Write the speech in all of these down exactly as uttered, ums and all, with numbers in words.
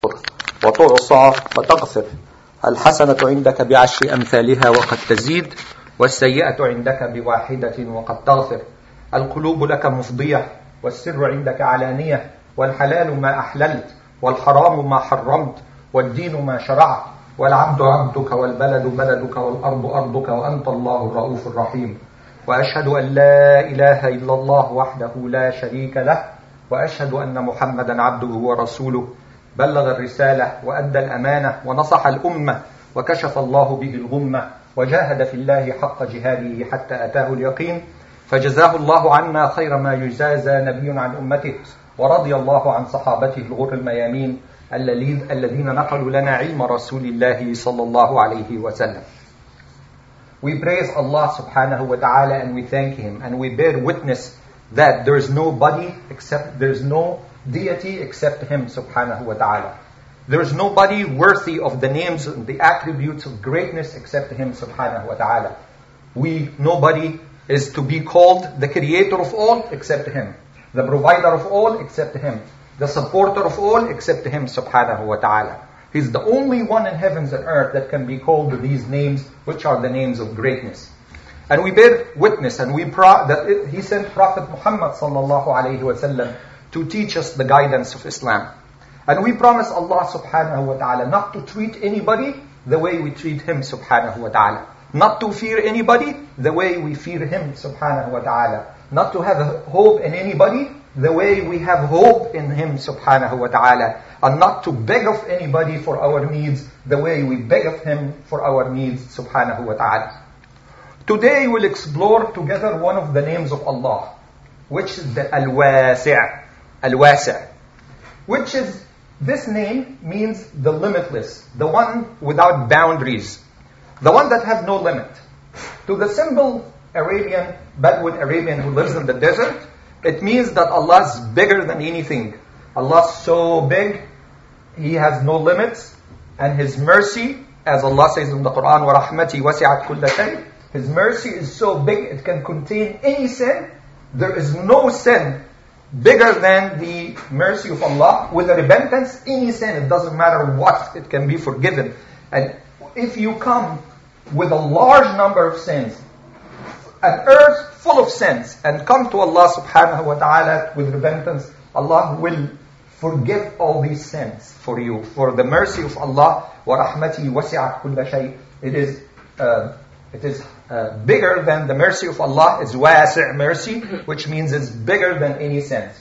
وتعصى وتغفر. الحسنة عندك بعشر أمثالها وقد تزيد، والسيئة عندك بواحدة وقد تغفر. القلوب لك مفضية، والسر عندك علانية، والحلال ما أحللت، والحرام ما حرمت، والدين ما شرعت، والعبد عبدك، والبلد بلدك، والأرض أرضك، وأنت الله الرؤوف الرحيم. وأشهد أن لا إله إلا الله وحده لا شريك له، وأشهد أن محمدا عبده ورسوله، بلغ الرسالة وأدى الأمانة ونصح الأمة، وكشف الله به الغمة، وجاهد في الله حق جهاده حتى أتاه اليقين، فجزاه الله عنا خير ما يجازى نبي عن أمته، ورضي الله عن صحابته الغر الميامين الذين نقلوا لنا علم رسول الله صلى الله عليه وسلم. We praise Allah subhanahu wa ta'ala and we thank Him, and we bear witness that there is nobody except, there is no deity except Him subhanahu wa ta'ala. There is nobody worthy of the names and the attributes of greatness except Him subhanahu wa ta'ala. We, nobody is to be called the creator of all except Him, the provider of all except Him, the supporter of all except Him subhanahu wa ta'ala. He's the only one in heavens and earth that can be called these names, which are the names of greatness. And we bear witness and we pro- that it, He sent Prophet Muhammad sallallahu alayhi wa sallam to teach us the guidance of Islam. And we promise Allah subhanahu wa ta'ala not to treat anybody the way we treat Him subhanahu wa ta'ala. Not to fear anybody the way we fear Him subhanahu wa ta'ala. Not to have hope in anybody the way we have hope in Him subhanahu wa ta'ala. And not to beg of anybody for our needs the way we beg of Him for our needs subhanahu wa ta'ala. Today we'll explore together one of the names of Allah, which is the Al-Wasi'. Al-Wasi'. Which is, this name means the limitless, the one without boundaries, the one that has no limit. To the simple Arabian, Bedouin Arabian who lives in the desert, it means that Allah is bigger than anything. Allah is so big, He has no limits, and His mercy, as Allah says in the Quran, وَرَحْمَتِي وَسِعَتْ كُلَّ شَيْءٍ, His mercy is so big it can contain any sin. There is no sin bigger than the mercy of Allah. With a repentance, any sin, it doesn't matter what, it can be forgiven. And if you come with a large number of sins, an earth full of sins, and come to Allah subhanahu wa ta'ala with repentance, Allah will forgive all these sins for you. For the mercy of Allah, وَرَحْمَتِي وَسِعَتْ كُلَّ شَيْءٍ, it is uh, it is uh, bigger than the mercy of Allah. Is wasi' mercy, which means it's bigger than any sins.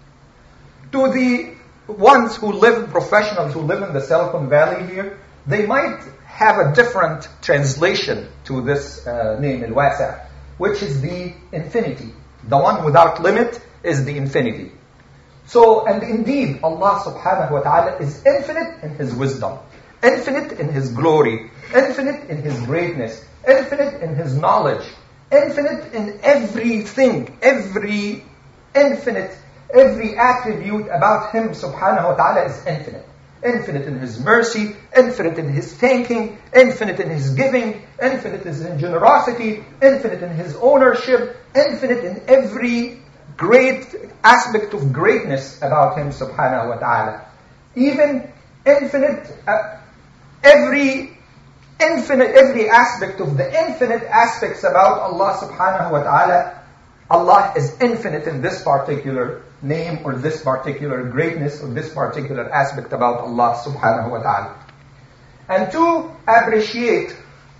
To the ones who live, professionals who live in the Silicon Valley here, they might have a different translation to this uh, name, Al-Wasi', which is the infinity. The one without limit is the infinity. So, and indeed, Allah subhanahu wa ta'ala is infinite in His wisdom, infinite in His glory, infinite in His greatness, infinite in His knowledge, infinite in everything, every infinite, every attribute about Him subhanahu wa ta'ala is infinite. Infinite in His mercy, infinite in His thanking, infinite in His giving, infinite in His generosity, infinite in His ownership, infinite in every great aspect of greatness about Him subhanahu wa ta'ala. Even infinite, uh, every infinite, every aspect of the infinite aspects about Allah subhanahu wa ta'ala, Allah is infinite in this particular name or this particular greatness or this particular aspect about Allah subhanahu wa ta'ala. And to appreciate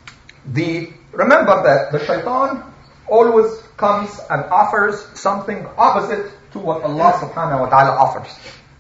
the, remember that the shaitan always comes and offers something opposite to what Allah subhanahu wa ta'ala offers.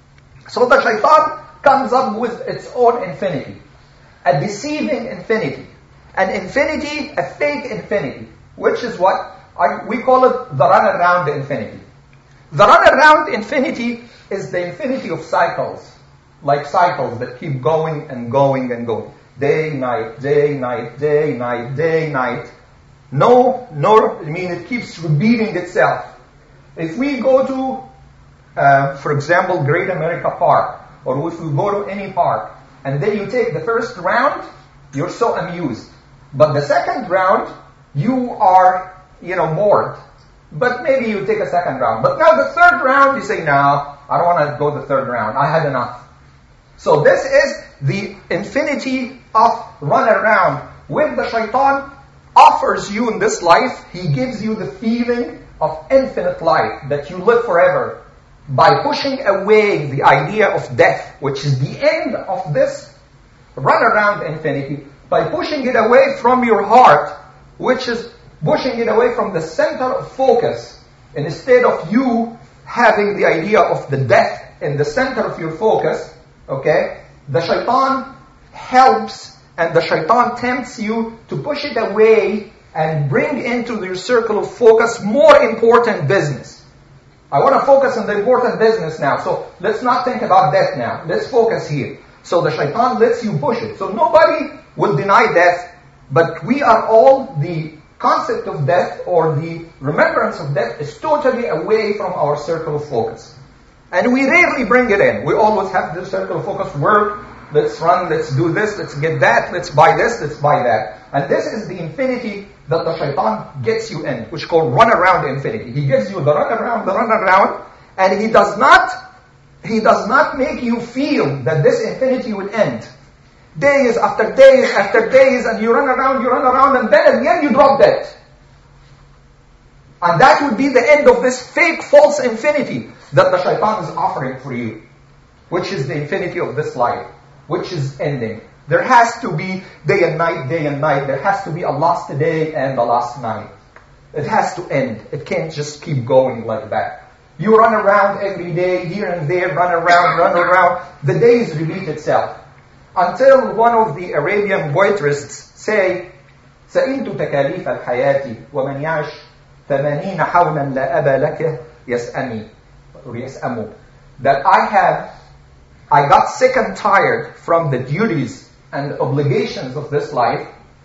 So the shaitan comes up with its own infinity, a deceiving infinity, an infinity, a fake infinity, which is what I, we call it the runaround infinity. The runaround infinity is the infinity of cycles, like cycles that keep going and going and going. Day, night, day, night, day, night, day, night. No, no, I mean it keeps repeating itself. If we go to, uh, for example, Great America Park, or if we go to any park, and then you take the first round, you're so amused. But the second round, you are, you know, bored. But maybe you take a second round. But now the third round, you say, no, I don't want to go the third round. I had enough. So this is the infinity of run around. When the shaitan offers you in this life, he gives you the feeling of infinite life, that you live forever. By pushing away the idea of death, which is the end of this run around infinity, by pushing it away from your heart, which is pushing it away from the center of focus, and instead of you having the idea of the death in the center of your focus, okay, the shaitan helps and the shaitan tempts you to push it away and bring into your circle of focus more important business. I want to focus on the important business now, so let's not think about death now. Let's focus here. So the shaitan lets you push it. So nobody will deny death, but we are all, the concept of death or the remembrance of death is totally away from our circle of focus. And we rarely bring it in. We always have the circle of focus, work, let's run, let's do this, let's get that, let's buy this, let's buy that. And this is the infinity that the shaitan gets you in, which is called run around infinity. He gives you the run around, the run around, and he does not, he does not make you feel that this infinity will end. Days after days after days, and you run around, you run around, and then at the end you drop dead. And that would be the end of this fake, false infinity that the shaitan is offering for you, which is the infinity of this life, which is ending. There has to be day and night, day and night. There has to be a lost day and a lost night. It has to end. It can't just keep going like that. You run around every day, here and there, run around, run around. The days repeat itself. Until one of the Arabian voitrists say, سئلت تكاليف الحياة ومن يعش ثمانين حولا لا أبا لك يسأمي or يسأمو. That I have, I got sick and tired from the duties and obligations of this life.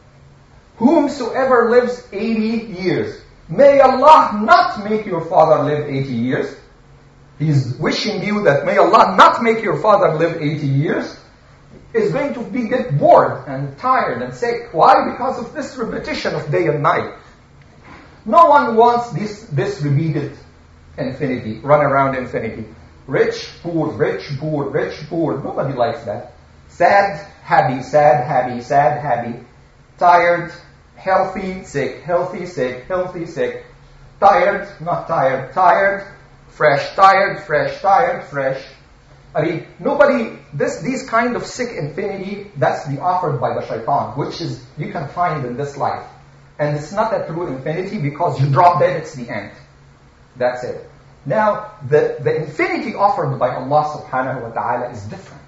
Whomsoever lives eighty years, may Allah not make your father live eighty years. He's wishing you that may Allah not make your father live eighty years. Is going to be get bored and tired and sick. Why? Because of this repetition of day and night. No one wants this, this repeated infinity, run around infinity. Rich, poor, rich, poor, rich, poor. Nobody likes that. Sad, happy, sad, happy, sad, happy. Tired, healthy, sick, healthy, sick, healthy, sick. Tired, not tired, tired. Fresh, tired, fresh, tired, fresh. I mean, nobody, this, these kind of sick infinity, that's the offered by the shaitan, which is, you can find in this life. And it's not a true infinity because you drop dead, it's the end. That's it. Now, the, the infinity offered by Allah subhanahu wa ta'ala is different.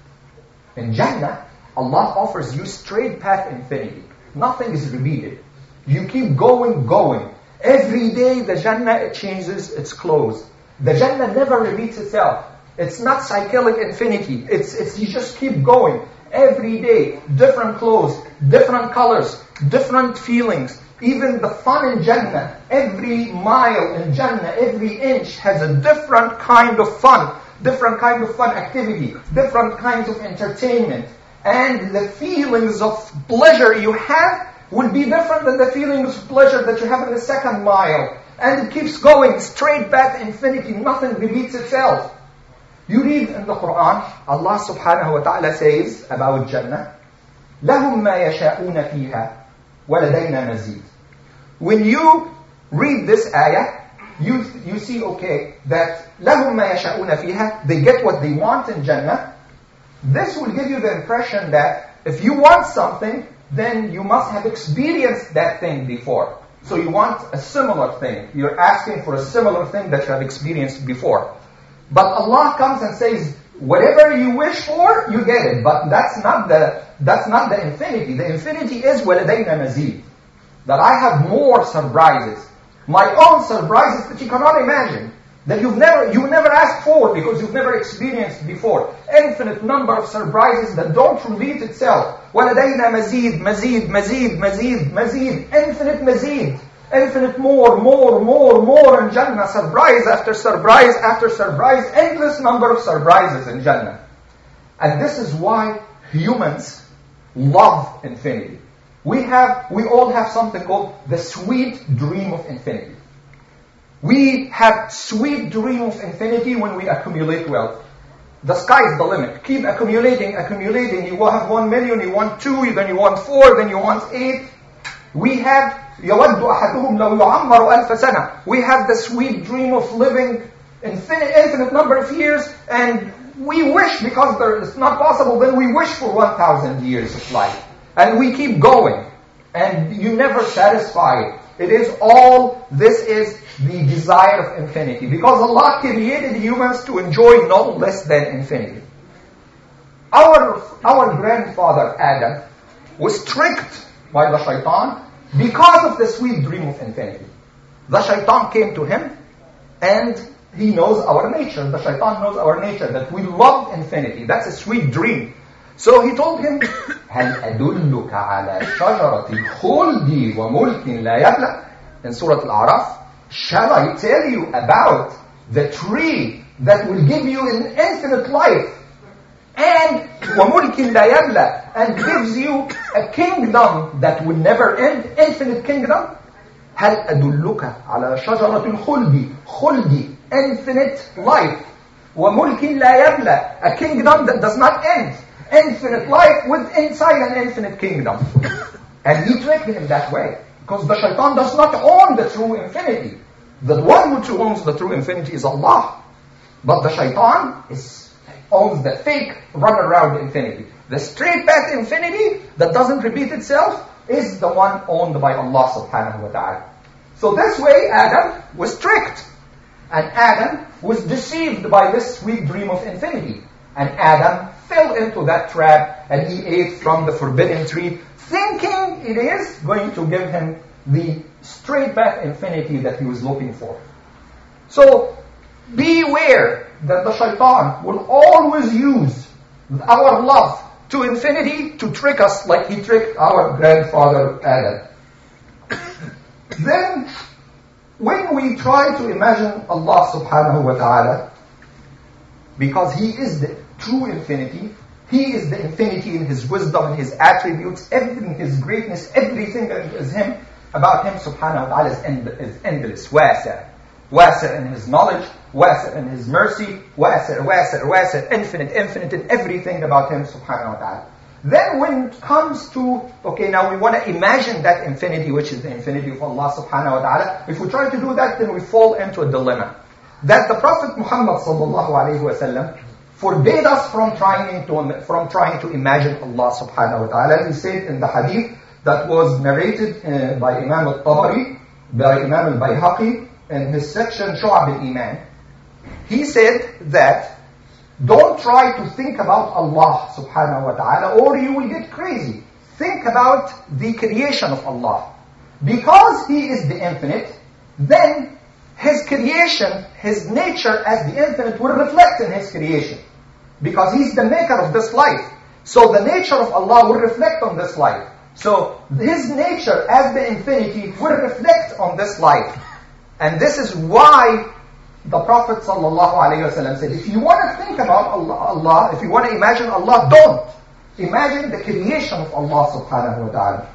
In Jannah, Allah offers you straight path infinity. Nothing is repeated. You keep going, going. Every day the Jannah changes its clothes. The Jannah never repeats itself. It's not cyclic infinity. It's, it's, you just keep going. Every day, different clothes, different colors, different feelings. Even the fun in Jannah, every mile in Jannah, every inch has a different kind of fun, different kind of fun activity, different kinds of entertainment. And the feelings of pleasure you have will be different than the feelings of pleasure that you have in the second mile. And it keeps going, straight path infinity, nothing repeats itself. You read in the Quran, Allah subhanahu wa ta'ala says about Jannah, لَهُمْ مَا يَشَاءُونَ فِيهَا وَلَدَيْنَا مَزِيدٌ. When you read this ayah, you, you see, okay, that لَهُمْ مَا يَشَاءُونَ فِيهَا, they get what they want in Jannah. This will give you the impression that if you want something, then you must have experienced that thing before. So you want a similar thing. You're asking for a similar thing that you have experienced before. But Allah comes and says, whatever you wish for, you get it. But that's not the that's not the infinity. The infinity is وَلَدَيْنَا مَزِيدٌ. That I have more surprises. My own surprises that you cannot imagine. That you've never you never asked for because you've never experienced before. Infinite number of surprises that don't repeat itself. وَلَدَيْنَا مَزِيدٌ, مَزِيدٌ, مَزِيدٌ, مَزِيدٌ, مَزِيدٌ. Infinite mazid. Infinite more, more, more, more in Jannah. Surprise after surprise after surprise. Endless number of surprises in Jannah. And this is why humans love infinity. We have, we all have something called the sweet dream of infinity. We have sweet dream of infinity when we accumulate wealth. the sky is the limit. Keep accumulating, accumulating. You will have one million, you want two, then you want four, then you want eight. We have يود أحدهم لو يعمر ألف سنة. We have the sweet dream of living infinite, infinite number of years, and we wish, because there, it's not possible, then we wish for one thousand years of life. And we keep going. And you never satisfy. It is all, this is the desire of infinity. Because Allah created humans to enjoy no less than infinity. Our, our grandfather Adam was tricked by the shaitan because of the sweet dream of infinity. The shaitan came to him, and he knows our nature. The shaitan knows our nature, that we love infinity. That's a sweet dream. So he told him, هل أدلك على شجرة الخلد وملك لا يبلى? In Surah Al-A'raf, shall I tell you about the tree that will give you an infinite life, and وملك لا يبلى, and gives you a kingdom that will never end, infinite kingdom? هل أدلك على شجرة الخلد, خلد, infinite life, وملك لا يبلى, a kingdom that does not end, infinite life with inside an infinite kingdom. And he tricked him that way, because the shaitan does not own the true infinity. The one who owns the true infinity is Allah. But the shaitan is, owns the fake run around infinity. The straight path infinity that doesn't repeat itself is the one owned by Allah subhanahu wa ta'ala. So this way Adam was tricked. And Adam was deceived by this sweet dream of infinity. And Adam fell into that trap, and he ate from the forbidden tree, thinking it is going to give him the straight path infinity that he was looking for. So beware that the shaitan will always use our love to infinity to trick us like he tricked our grandfather Adam. Then, when we try to imagine Allah subhanahu wa ta'ala, because He is the true infinity, He is the infinity in His wisdom and His attributes, everything, His greatness, everything that is Him, about Him subhanahu wa ta'ala is, end, is endless. Wasi'. Wasi' in His knowledge, wasi' in His mercy, wasi', wasi', wasi', infinite, infinite in everything about Him subhanahu wa ta'ala. Then when it comes to, okay, now we want to imagine that infinity, which is the infinity of Allah subhanahu wa ta'ala. If we try to do that, then we fall into a dilemma. That the Prophet Muhammad sallallahu alayhi wa sallam forbade us from trying to, from trying to imagine Allah subhanahu wa ta'ala. He said in the hadith that was narrated uh, by Imam al-Tabari, by Imam al-Bayhaqi, in his section Shu'ab al-Iman. He said that don't try to think about Allah subhanahu wa ta'ala, or you will get crazy. Think about the creation of Allah. Because He is the infinite, then His creation, His nature as the infinite will reflect in His creation. Because He's the maker of this life. So the nature of Allah will reflect on this life. So His nature as the infinity will reflect on this life. And this is why the Prophet ﷺ said, if you want to think about Allah, Allah, if you want to imagine Allah, don't. Imagine the creation of Allah subhanahu wa ta'ala.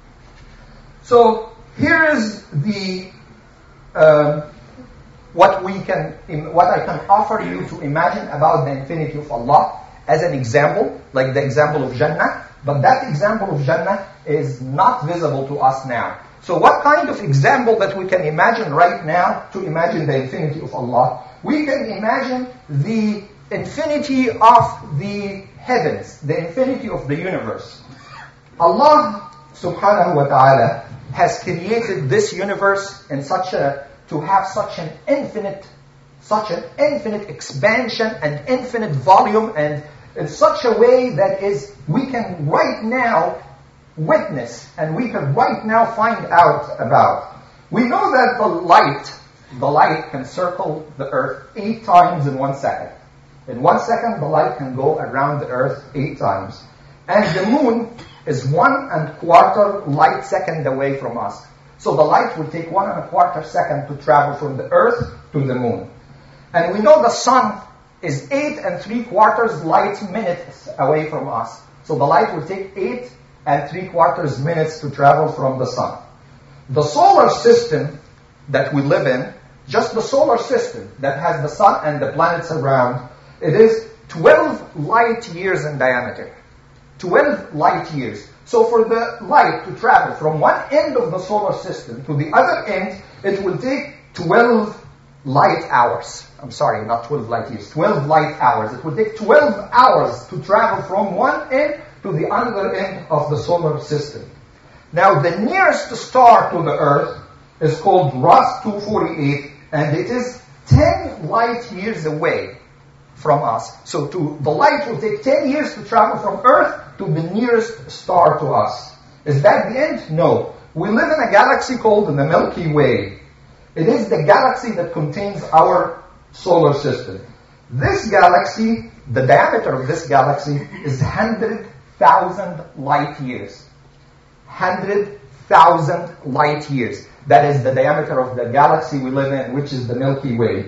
So here is the uh, what we can, what I can offer you to imagine about the infinity of Allah as an example, like the example of Jannah. But that example of Jannah is not visible to us now. So what kind of example that we can imagine right now to imagine the infinity of Allah? We can imagine the infinity of the heavens, the infinity of the universe. Allah subhanahu wa ta'ala has created this universe in such a, to have such an infinite, such an infinite expansion and infinite volume, and in such a way that is, we can right now witness, and we can right now find out about. We know that the light, the light can circle the earth eight times in one second. In one second, the light can go around the earth eight times. And the moon is one and a quarter light second away from us. So the light will take one and a quarter second to travel from the earth to the moon. And we know the sun is eight and three quarters light minutes away from us. So the light will take eight and three quarters minutes to travel from the sun. The solar system that we live in, just the solar system that has the sun and the planets around, it is twelve light years in diameter. twelve light years. So for the light to travel from one end of the solar system to the other end, it will take twelve light hours. I'm sorry, not twelve light years, twelve light hours. It will take twelve hours to travel from one end to the other end of the solar system. Now, the nearest star to the Earth is called Ross two forty-eight, and it is ten light years away from us. So to, the light will take ten years to travel from Earth to the nearest star to us. Is that the end? No. We live in a galaxy called the Milky Way. It is the galaxy that contains our solar system. This galaxy, the diameter of this galaxy is one hundred thousand light years. one hundred thousand light years. That is the diameter of the galaxy we live in, which is the Milky Way.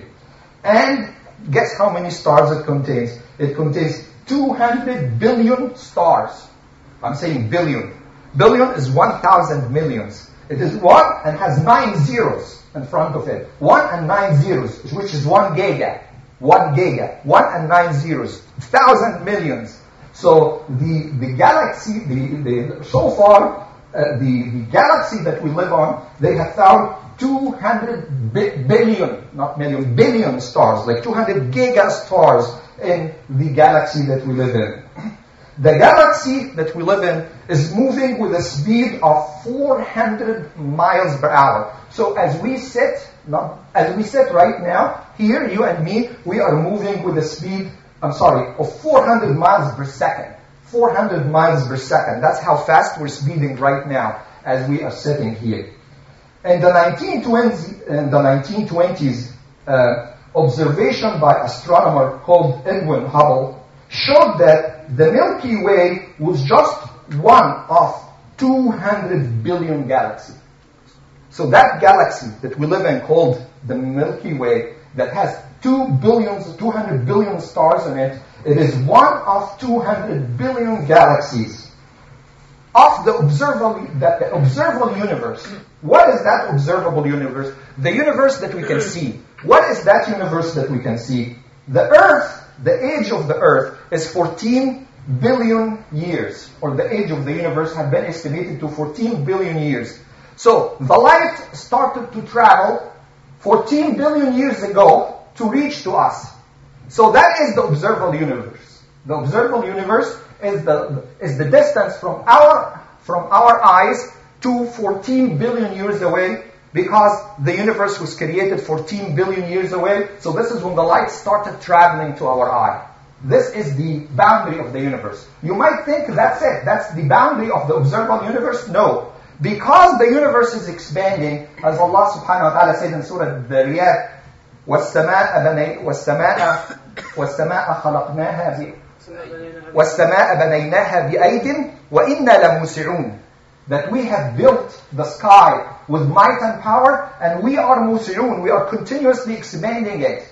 And guess how many stars it contains? It contains two hundred billion stars. I'm saying billion. Billion is one thousand millions. It is one and has nine zeros in front of it. One and nine zeros, which is one giga. One giga. One and nine zeros. Thousand millions. So the, the galaxy, the, the so far, uh, the, the galaxy that we live on, they have found two hundred bi- billion, not million, billion stars, like two hundred giga stars in the galaxy that we live in. The galaxy that we live in is moving with a speed of four hundred miles per hour. So as we sit, not, as we sit right now, here, you and me, we are moving with a speed, I'm sorry, of four hundred miles per second. four hundred miles per second. That's how fast we're speeding right now as we are sitting here. In the nineteen twenties, in the nineteen twenties, uh, observation by astronomer called Edwin Hubble showed that the Milky Way was just one of two hundred billion galaxies. So that galaxy that we live in called the Milky Way, that has two billions, two hundred billion stars in it, it is one of two hundred billion galaxies. Of the observable, that the observable universe. What is that observable universe? The universe that we can see. What is that universe that we can see? The Earth, the age of the Earth is fourteen billion years, or the age of the universe has been estimated to fourteen billion years. So the light started to travel fourteen billion years ago to reach to us. So that is the observable universe. The observable universe is the is the distance from our from our eyes to fourteen billion years away, because the universe was created fourteen billion years away. So this is when the light started traveling to our eye. This is the boundary of the universe. You might think that's it. That's the boundary of the observable universe. No. Because the universe is expanding, as Allah subhanahu wa ta'ala said in Surah Al-Dhariyat, وَالسَّمَاءَ بَنَيْ وَالسَّمَاءَ وَالسَّمَاءَ خَلَقْنَاهَا وَالسَّمَاءَ بَنَيْنَاهَا بِأَيْدٍ وَإِنَّا لَمُوسِعُونَ. That we have built the sky with might and power, and we are musi'un, we are continuously expanding it.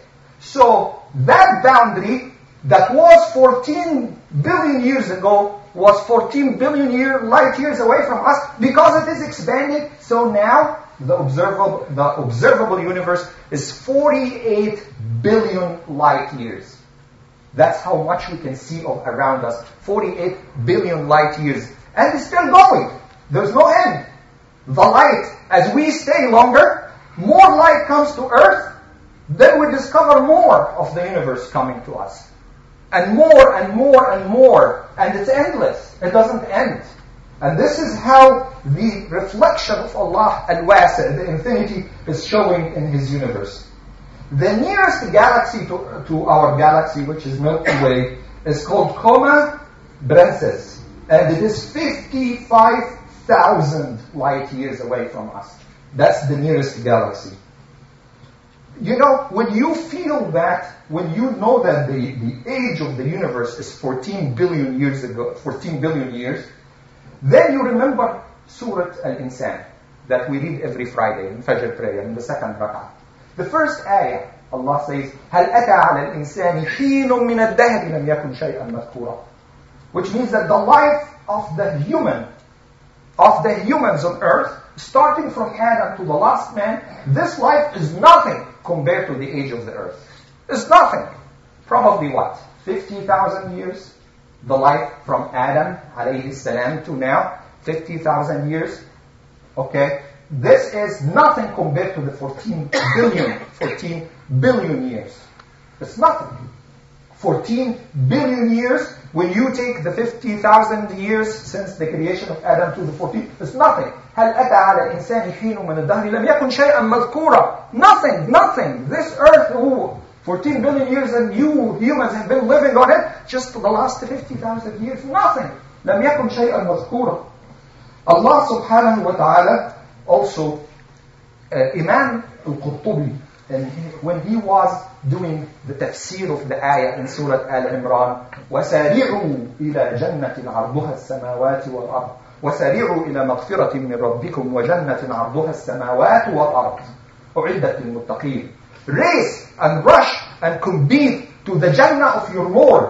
So that boundary that was fourteen billion years ago was fourteen billion year, light years away from us, because it is expanding. So now the observable, the observable universe is forty-eight billion light years. That's how much we can see of around us. forty-eight billion light years. And it's still going. There's no end. The light, as we stay longer, more light comes to Earth, then we discover more of the universe coming to us. And more and more and more. And it's endless. It doesn't end. And this is how the reflection of Allah al-Wasi', the infinity, is showing in His universe. The nearest galaxy to, to our galaxy, which is Milky Way, is called Coma Berenices. And it is fifty-five thousand light years away from us. That's the nearest galaxy. You know, when you feel that, when you know that the, the age of the universe is fourteen billion years ago, fourteen billion years, then you remember Surah Al-Insan that we read every Friday in Fajr prayer, in the second rak'ah. The first ayah, Allah says, هَلْ أَتَى عَلَى الْإِنسَانِ حِينٌ مِّنَ الدَّهْرِ لَمْ يَكُنْ شَيْئًا مَذْكُورًا. Which means that the life of the human, of the humans on earth, starting from Adam to the last man, this life is nothing compared to the age of the earth. It's nothing. Probably what? fifty thousand years. The life from Adam alayhi salam to now, fifty thousand years. Okay? This is nothing compared to the fourteen billion, fourteen billion years. It's nothing. fourteen billion years, when you take the fifty thousand years since the creation of Adam to the fourteen, it's nothing. هل أتى على الإنسان حين من الدهر لم يكن شيئا مذكورا. Nothing, nothing. This earth, ooh, fourteen billion years and you humans have been living on it, just the last fifty thousand years, nothing. لم يكن شيئا مذكورا. Allah subhanahu wa ta'ala also, uh, Imam al-Qurtubi, and he, when he was doing the tafsir of the ayah in Surah Al-Imran, وَسَارِعُوا إِلَى جَنَّةٍ عَرْضُهَا السَّمَاوَاتِ وَالْأَرْضِ وَسَارِعُوا إِلَى مَغْفِرَةٍ مِّن رَبِّكُمْ وَجَنَّةٍ عَرْضُهَا السَّمَاوَاتُ وَالْأَرْضِ أُعِدَّتْ لِلْمُتَّقِينَ. Race and rush and compete to the Jannah of your Lord.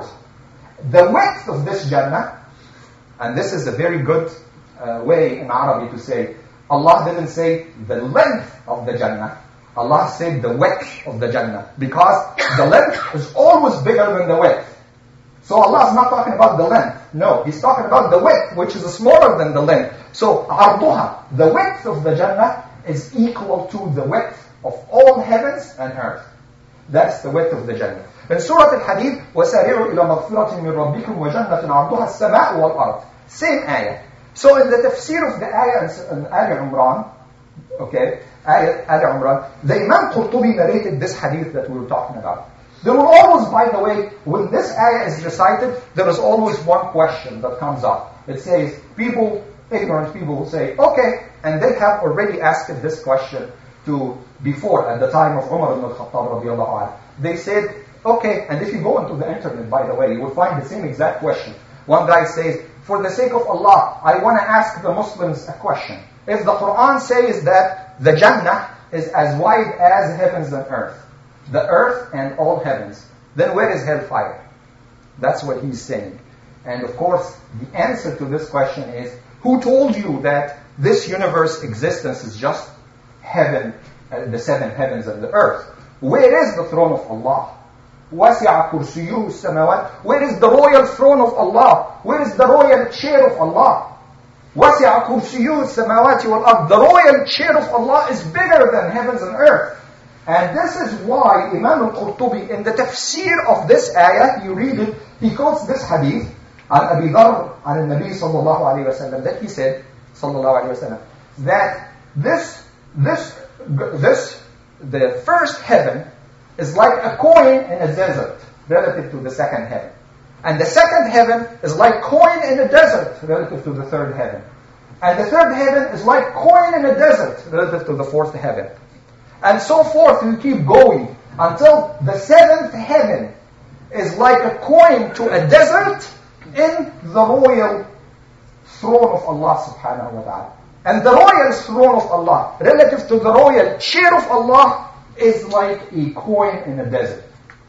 The width of this Jannah, and this is a very good uh, way in Arabic to say, Allah didn't say the length of the Jannah. Allah said the width of the Jannah, because the length is always bigger than the width. So Allah is not talking about the length. No, He's talking about the width, which is smaller than the length. So عرضها, the width of the Jannah, is equal to the width of all heavens and earth. That's the width of the Jannah. In Surah Al-Hadid, وَسَارِعُوا إِلَى مَغْفِرَةٍ مِّن رَبِّكُمْ وَجَنَّةٍ عَرْضُهَا السَّمَاءُ وَالْأَرْضِ. Same ayah. So in the tafsir of the ayah in Al Imran, okay, ayah Al Imran, the Imam Qurtubi narrated this hadith that we were talking about. There will always, by the way, when this ayah is recited, there is always one question that comes up. It says, people, ignorant people will say, okay, and they have already asked this question to before, at the time of Umar ibn al-Khattab radiallahu anhu. They said, okay, and if you go into the internet, by the way, you will find the same exact question. One guy says, for the sake of Allah, I want to ask the Muslims a question. If the Quran says that the Jannah is as wide as heavens and earth, the earth and all heavens, then where is hellfire? That's what he's saying. And of course, the answer to this question is, who told you that this universe existence is just heaven, uh, the seven heavens and the earth? Where is the throne of Allah? وَسِعَ كُرْسِيُّهُ السَّمَاوَاتِ. Where is the royal throne of Allah? Where is the royal chair of Allah? وَسِعَ كُرْسِيُّهُ السَّمَاوَاتِ وَالْأَرْضِ. The royal chair of Allah is bigger than heavens and earth. And this is why Imam al-Qurtubi, in the tafsir of this ayah, you read it, he quotes this hadith, عن أبي ذر عن النبي صلى الله عليه وسلم, that he said, صلى الله عليه وسلم, that this, this, this, the first heaven is like a coin in a desert relative to the second heaven. And the second heaven is like coin in a desert relative to the third heaven. And the third heaven is like coin in a desert relative to the fourth heaven. And so forth, you keep going until the seventh heaven is like a coin to a desert in the royal throne of Allah subhanahu wa ta'ala. And the royal throne of Allah relative to the royal chair of Allah is like a coin in a desert.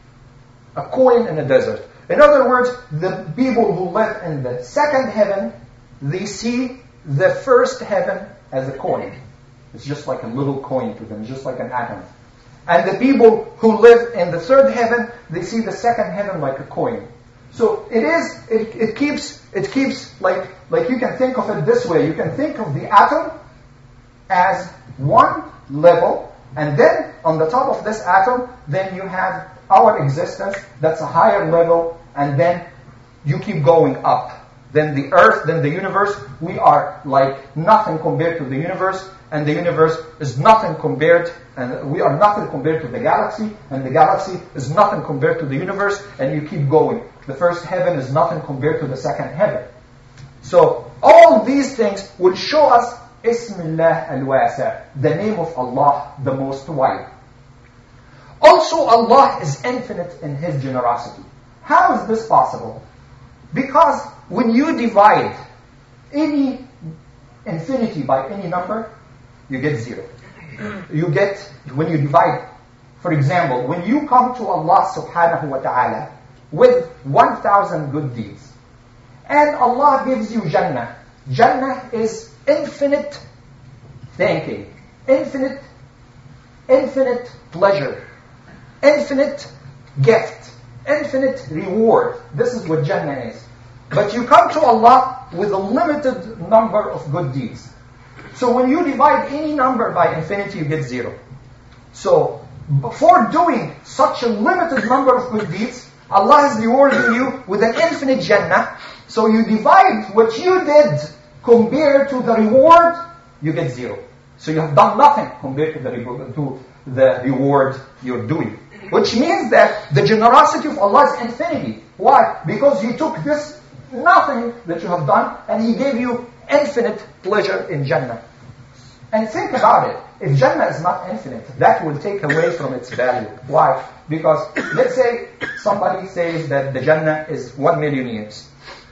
A coin in a desert. In other words, the people who live in the second heaven, they see the first heaven as a coin. It's just like a little coin to them, just like an atom. And the people who live in the third heaven, they see the second heaven like a coin. So it is, it, it keeps, it keeps like, like you can think of it this way. You can think of the atom as one level, and then on the top of this atom, then you have our existence, that's a higher level, and then you keep going up. Then the earth, then the universe, we are like nothing compared to the universe, and the universe is nothing compared, and we are nothing compared to the galaxy, and the galaxy is nothing compared to the universe, and you keep going. The first heaven is nothing compared to the second heaven. So all these things will show us Ismillah al-Wasi', the name of Allah, the most wide. Also, Allah is infinite in His generosity. How is this possible? Because when you divide any infinity by any number, you get zero. You get, when you divide, for example, when you come to Allah subhanahu wa ta'ala with one thousand good deeds, and Allah gives you Jannah. Jannah is infinite thanking, infinite, infinite pleasure, infinite gift, infinite reward. This is what Jannah is. But you come to Allah with a limited number of good deeds. So when you divide any number by infinity, you get zero. So before doing such a limited number of good deeds, Allah is rewarding you with an infinite Jannah. So you divide what you did compared to the reward, you get zero. So you have done nothing compared to the reward, to the reward you're doing. Which means that the generosity of Allah is infinity. Why? Because He took this nothing that you have done and He gave you infinite pleasure in Jannah. And think about it. If Jannah is not infinite, that will take away from its value. Why? Because let's say somebody says that the Jannah is one million years.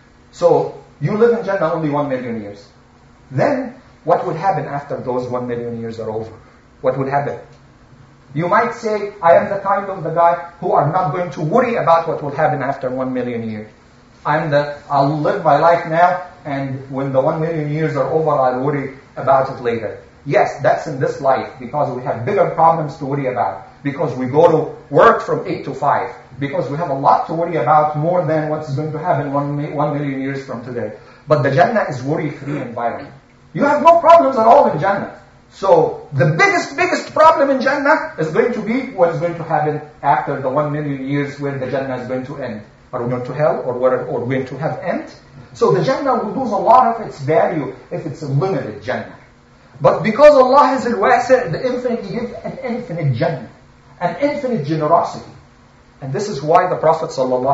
So you live in Jannah only one million years. Then what would happen after those one million years are over? What would happen? You might say, I am the kind of the guy who are not going to worry about what will happen after one million years. I'm the, I'll live my life now, and when the one million years are over, I'll worry about it later. Yes, that's in this life, because we have bigger problems to worry about. Because we go to work from eight to five. Because we have a lot to worry about more than what's going to happen one, one million years from today. But the Jannah is worry-free environment. You have no problems at all in Jannah. So the biggest, biggest problem in Jannah is going to be what is going to happen after the one million years when the Jannah is going to end. Are we going to hell or what are we going to have end? So the Jannah will lose a lot of its value if it's a limited Jannah. But because Allah is al-wasi', the infinite, He gives an infinite Jannah, an infinite generosity. And this is why the Prophet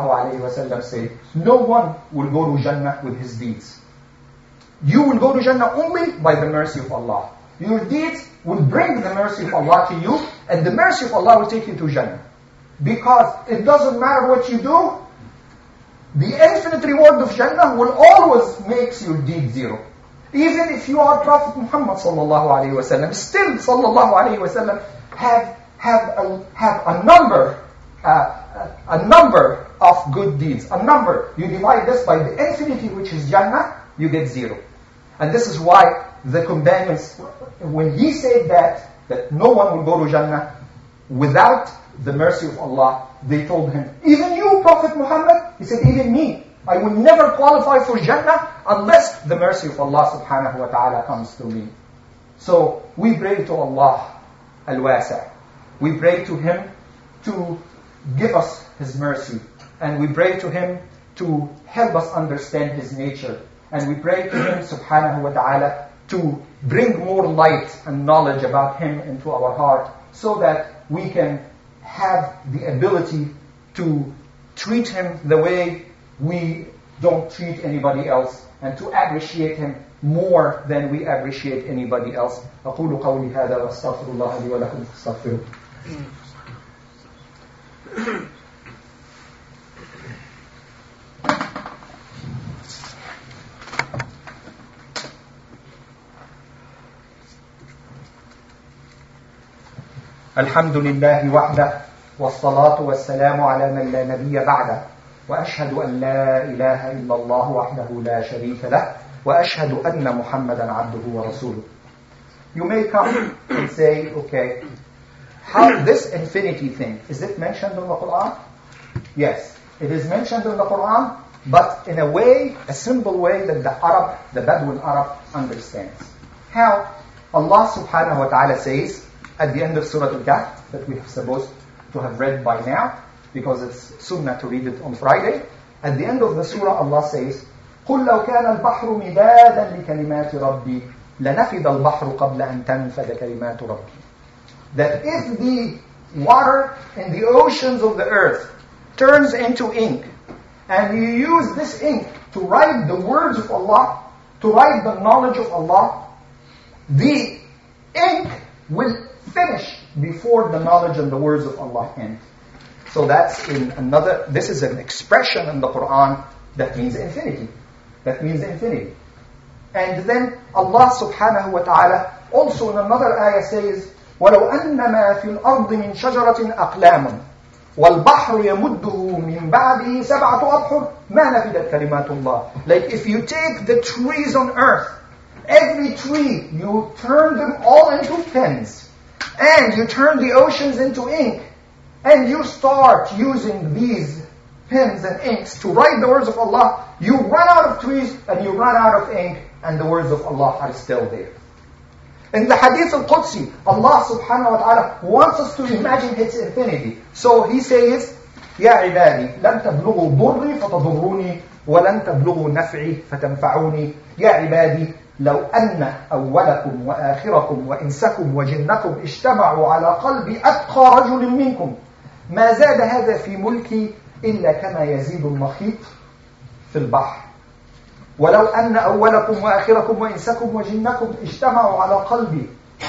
ﷺ said, no one will go to Jannah with his deeds. You will go to Jannah only by the mercy of Allah. Your deeds will bring the mercy of Allah to you, and the mercy of Allah will take you to Jannah. Because it doesn't matter what you do, the infinite reward of Jannah will always make your deed zero. Even if you are Prophet Muhammad sallallahu alaihi wasallam, still sallallahu alaihi wasallam have have a, have a number uh, a number of good deeds. A number. You divide this by the infinity, which is Jannah, you get zero. And this is why the companions, when he said that that no one will go to Jannah without the mercy of Allah, they told him, even you, Prophet Muhammad? He said, even me. I will never qualify for Jannah unless the mercy of Allah subhanahu wa ta'ala comes to me. So we pray to Allah al-wasi'. We pray to Him to give us His mercy. And we pray to Him to help us understand His nature. And we pray to Him subhanahu wa ta'ala to bring more light and knowledge about Him into our heart so that we can have the ability to treat Him the way we don't treat anybody else, and to appreciate Him more than we appreciate anybody else. أقول قولي هذا وأستغفر الله لي ولكم فاستغفروه. الحمد لله وحده والصلاة والسلام على من لا نبي بعده وأشهد أن لا إله إلا الله وحده لا شريك له وأشهد أن محمدا عبده ورسوله. You may come and say, okay, how this infinity thing, is it mentioned in the Quran? Yes, it is mentioned in the Quran, but in a way, a simple way that the Arab, the Bedouin Arab understands. How? Allah subhanahu wa ta'ala says at the end of Surah Al-Kahf, that we are supposed to have read by now, because it's sunnah to read it on Friday. At the end of the surah, Allah says, قُلْ لَوْ كَانَ الْبَحْرُ مِدَادًا لِكَلِمَاتِ رَبِّي لَنَفِدَ الْبَحْرُ قَبْلَ أَن تَنْفَدَ كَلِمَاتُ رَبِّي. That if the water in the oceans of the earth turns into ink, and you use this ink to write the words of Allah, to write the knowledge of Allah, the ink will finish before the knowledge and the words of Allah end. So that's in another, this is an expression in the Quran that means infinity. That means infinity. And then Allah subhanahu wa ta'ala also in another ayah says, وَلَوْ أَنَّمَا فِي الْأَرْضِ مِنْ شَجَرَةٍ أَقْلَامٌ وَالْبَحْرُ يَمُدُّهُ مِنْ بَعْدِهِ سَبْعَةُ أَبْحُرٍ مَا نَفِدَتْ كَلِمَاتُ اللَّهِ. Like if you take the trees on earth, every tree, you turn them all into pens, and you turn the oceans into ink, and you start using these pens and inks to write the words of Allah, you run out of trees and you run out of ink, and the words of Allah are still there. In the Hadith al-Qudsi, Allah subhanahu wa ta'ala wants us to imagine its infinity. So He says, يا عبادي لن تبلغوا ضري فتضروني ولن تبلغوا نفعي فتنفعوني. يا عبادي لو أن أولكم وآخركم وإنسكم وجنكم اجتمعوا على قلب أتقى رجل منكم ما زاد هذا في ملكي إلا كما يزيد المخيط في البحر. ولو أن أولكم وآخركم وإنسكم وجنكم اجتمعوا على قلب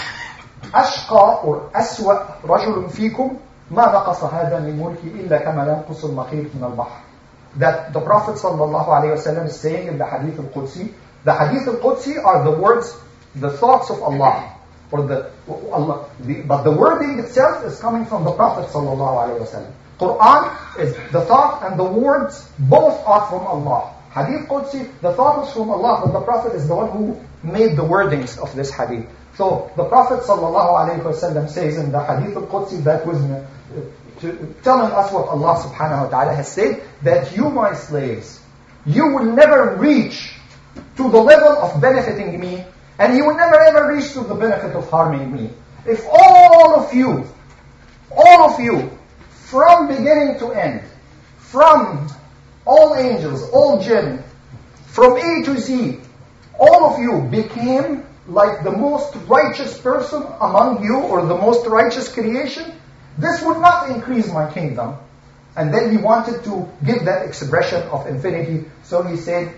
أشقى أو أسوأ رجل فيكم ما نقص هذا من ملكي إلا كما ينقص المخيط من البحر. That the Prophet sallallahu alayhi wa sallam is saying in the Hadith al-Qudsi. The Hadith al-Qudsi are the words, the thoughts of Allah. Or the, Allah the, but the wording itself is coming from the Prophet sallallahu alayhi wa sallam. Quran is the thought and the words, both are from Allah. Hadith Qudsi, the thought is from Allah, but the Prophet is the one who made the wordings of this Hadith. So the Prophet sallallahu alayhi wa sallam says in the Hadith al-Qudsi that was uh, to, telling us what Allah subhanahu wa ta'ala has said, that you, my slaves, you will never reach to the level of benefiting me, and you will never ever reach to the benefit of harming me. If all of you, all of you, from beginning to end, from all angels, all jinn, from A to Z, all of you became like the most righteous person among you, or the most righteous creation, this would not increase my kingdom. And then he wanted to give that expression of infinity. So he said,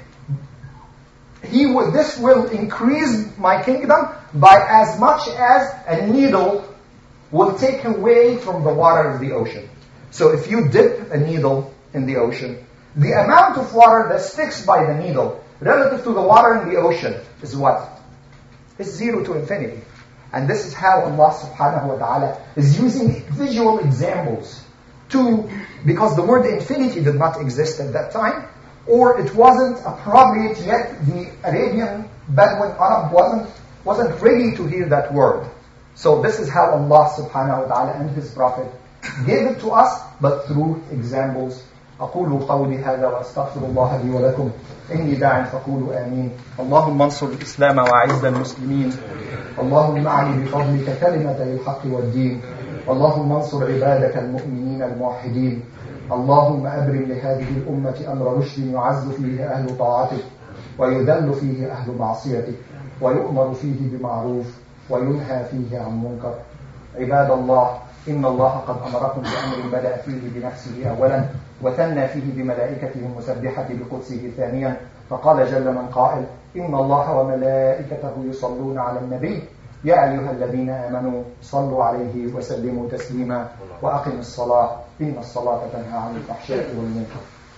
he will, this will increase my kingdom by as much as a needle will take away from the water of the ocean. So if you dip a needle in the ocean, the amount of water that sticks by the needle relative to the water in the ocean is what? It's zero to infinity. And this is how Allah subhanahu wa ta'ala is using visual examples to, because the word infinity did not exist at that time, or it wasn't appropriate yet. The Arabian Bedouin Arab wasn't, wasn't ready to hear that word. So this is how Allah subhanahu wa ta'ala and His Prophet gave it to us, but through examples. أقول قولي هذا وأستغفر الله لي ولكم إني داع فقولوا آمين. اللهم انصر الإسلام وأعز المسلمين. اللهم أعلي بفضلك كلمة الحق والدين. اللهم انصر عبادك المؤمنين الموحدين. اللهم أبرم لهذه الأمة أمر رشد يعز فيه أهل طاعتك ويذل فيه أهل معصيتك ويؤمر فيه بمعروف وينهى فيه عن منكر. عباد الله، إن الله قد أمركم بأمر بدأ فيه بنفسه أولا وثنى فيه بملائكته المسبحة بقدسه ثانيا، فقال جل من قائل: إن الله وملائكته يصلون على النبي يا أيها الذين آمنوا صلوا عليه وسلموا تسليما وأقم الصلاة إن الصلاة تنهى عن الفحشاء والمنكر.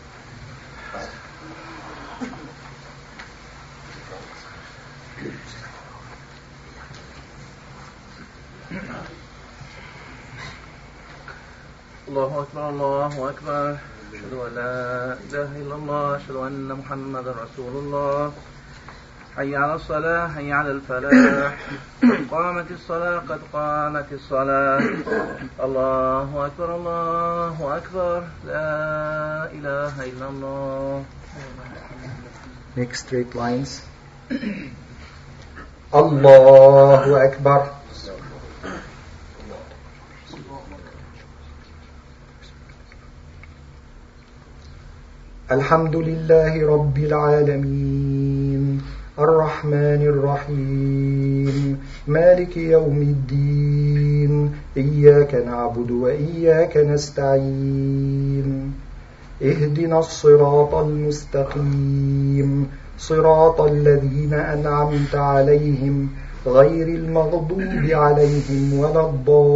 الله أكبر الله أكبر أشهد أن لا إله إلا الله أشهد أن محمدا رسول الله. حي على الصلاة حي على الفلاح قامت الصلاة قد قامت الصلاة. الله أكبر الله أكبر لا إله إلا الله. Make straight lines. الله أكبر. الحمد لله رب العالمين الرحمن الرحيم مالك يوم الدين إياك نعبد وإياك نستعين اهدنا الصراط المستقيم صراط الذين أنعمت عليهم غير المغضوب عليهم ولا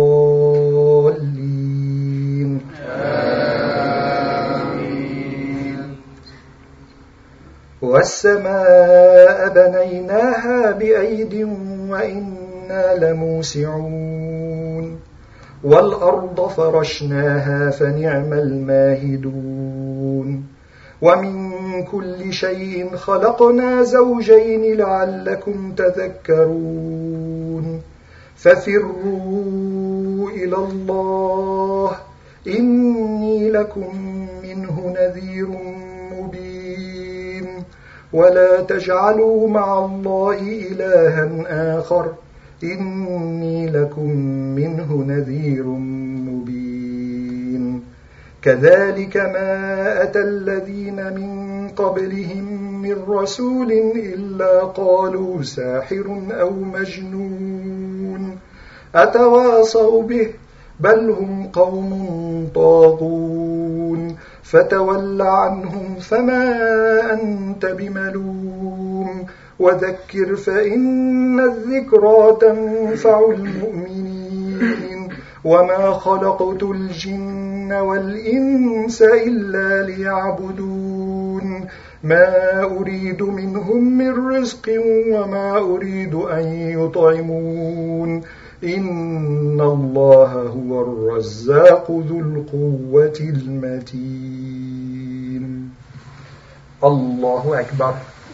الضالين. والسماء بنيناها بأيد وإنا لموسعون والأرض فرشناها فنعم الماهدون ومن كل شيء خلقنا زوجين لعلكم تذكرون ففروا إلى الله إني لكم منه نذير مبين ولا تجعلوا مع الله إلها آخر إني لكم منه نذير مبين كذلك ما أتى الذين من قبلهم من رسول إلا قالوا ساحر أو مجنون أتواصوا به بل هم قوم طاغون فتول عنهم فما أنت بملوم وذكر فإن الذكرى تنفع المؤمنين وما خلقت الجن والإنس إلا ليعبدون ما أريد منهم من رزق وما أريد أن يطعمون إن الله هو الرزاق ذو القوة المتين. الله أكبر.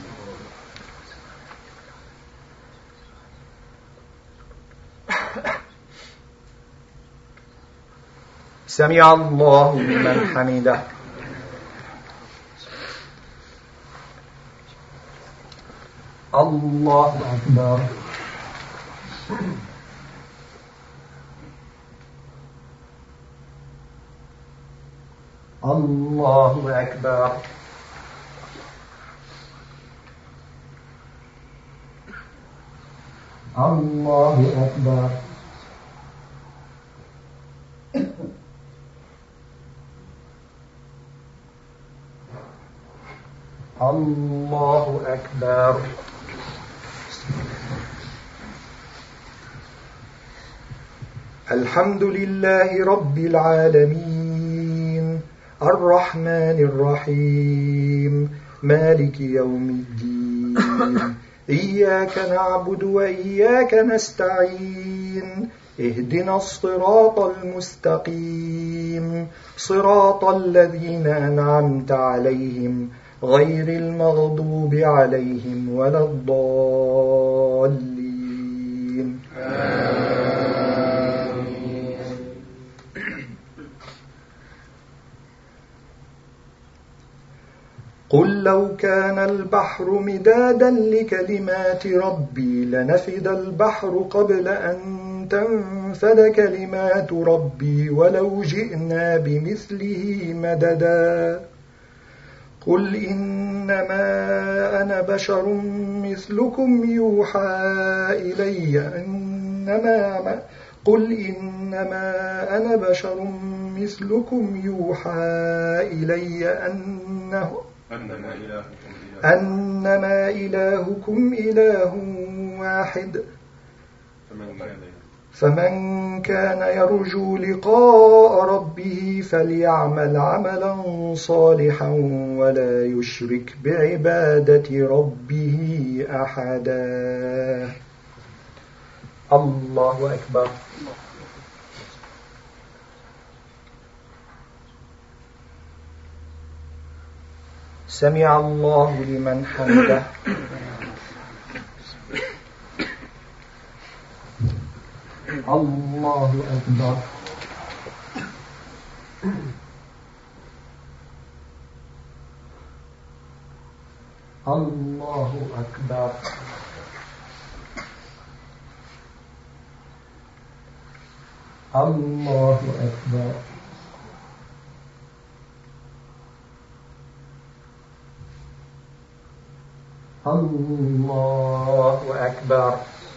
سمع الله لمن حمده. الله أكبر. الله أكبر. الله أكبر. الله أكبر. الحمد لله رب العالمين الرحمن الرحيم مالك يوم الدين إياك نعبد وإياك نستعين اهدنا الصراط المستقيم صراط الذين أنعمت عليهم غير المغضوب عليهم ولا الضالين. آمين. قل لو كان البحر مدادا لكلمات ربي لنفد البحر قبل أن تنفد كلمات ربي ولو جئنا بمثله مددا. قل إنما أنا بشر مثلكم يوحى إلي أنما قل إنما أنا بشر مثلكم يوحى إلي أنه أنما إلهكم إله, أنما إلهكم إله واحد فمن كان فمن كان يرجو لقاء ربه فليعمل عملا صالحا ولا يشرك بعبادة ربه أحدا. الله أكبر. سمع الله لمن حمده. الله أكبر. الله أكبر. الله أكبر. الله أكبر.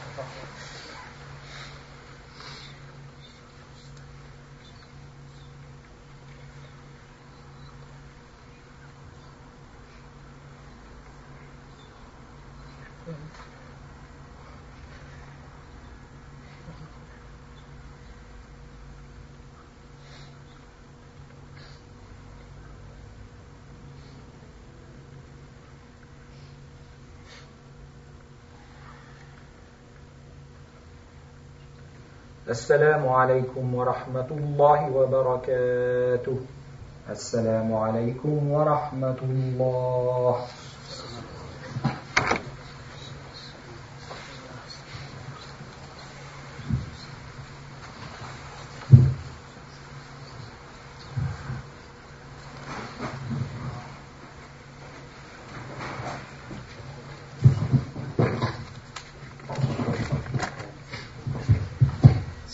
السلام عليكم ورحمة الله وبركاته. السلام عليكم ورحمة الله.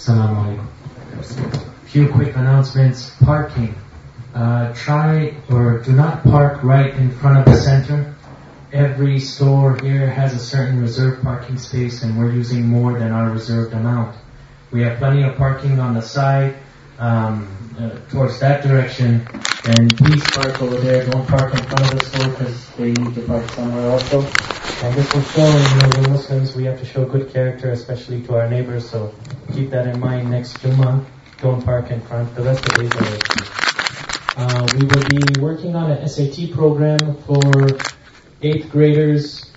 Assalamu alaikum. Few quick announcements. Parking. Uh, try or do not park right in front of the center. Every store here has a certain reserved parking space, and we're using more than our reserved amount. We have plenty of parking on the side, um, uh, towards that direction, and please park over there. Don't park in front of the store because they need to park somewhere also. And this will show, you know, we're Muslims, we have to show good character, especially to our neighbors, so keep that in mind next Jummah. Don't park in front. The rest of the days are okay. Uh, we will be working on an S A T program for eighth graders